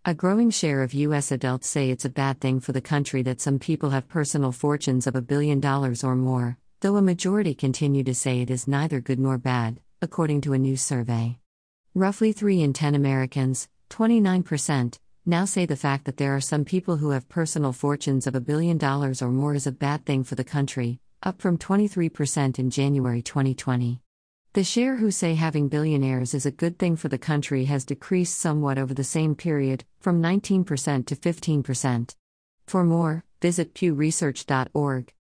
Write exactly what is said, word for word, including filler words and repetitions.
A growing share of U S adults say it's a bad thing for the country that some people have personal fortunes of a billion dollars or more, though a majority continue to say it is neither good nor bad, according to a new survey. Roughly three in ten Americans, twenty-nine percent, now say the fact that there are some people who have personal fortunes of a billion dollars or more is a bad thing for the country, up from twenty-three percent in January twenty twenty. The share who say having billionaires is a good thing for the country has decreased somewhat over the same period, from nineteen percent to fifteen percent. For more, visit pew research dot org.